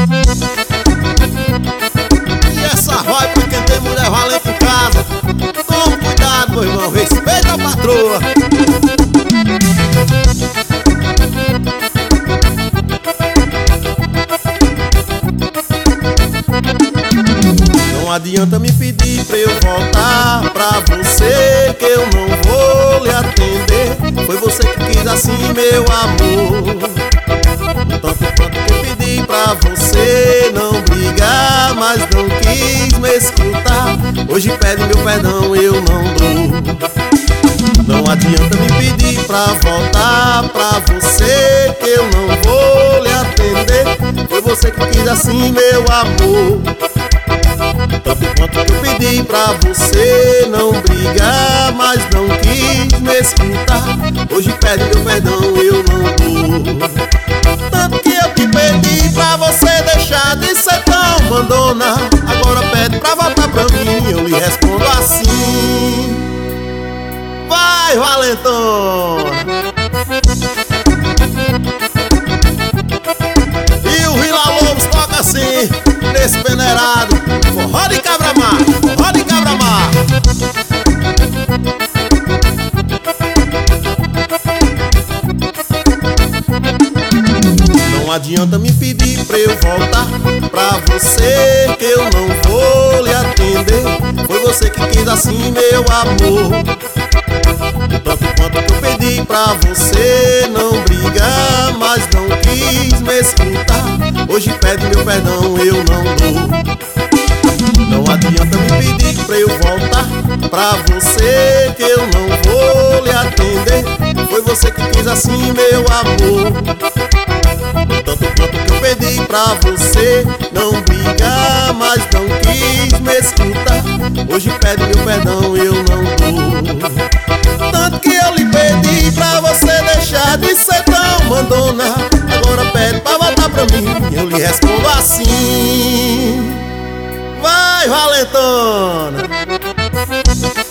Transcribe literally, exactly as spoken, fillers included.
E essa vai pra quem tem mulher valente em casa. Toma cuidado, meu irmão, respeita a patroa. Não adianta me pedir pra eu voltar pra você, que eu não vou lhe atender. Foi você que quis assim, meu amor. Tanto quanto que eu pedi pra você não brigar, mas não quis me escutar. Hoje pede meu perdão, eu não dou. Não adianta me pedir pra voltar pra você, que eu não vou lhe atender. Foi você que quis assim, meu amor. Tanto quanto que eu pedi pra você não brigar, mas não quis me escutar. Hoje pede meu perdão, eu não dou. Tanto que eu te pedi pra você deixar de ser tão mandona, agora pede pra voltar pra mim, eu lhe respondo assim: vai, valentona! E o Vila Lobos toca assim, nesse peneirado: forró de cabra-mar, forró de cabra-mar. Não adianta me pedir pra eu voltar pra você, que eu não vou lhe atender. Foi você que quis assim, meu amor. Tanto quanto que eu pedi pra você não brigar, mas não quis me escutar. Hoje pede meu perdão, eu não dou. Não adianta me pedir pra eu voltar pra você, que eu não vou lhe atender. Foi você que quis assim, meu amor. Tanto quanto que eu pedi pra você não brigar, mas não quis me escutar. Hoje pede meu perdão, eu não dou. Tanto que eu lhe pedi pra você deixar de ser tão mandona, agora pede pra voltar pra mim, eu lhe respondo assim: vai, valentona!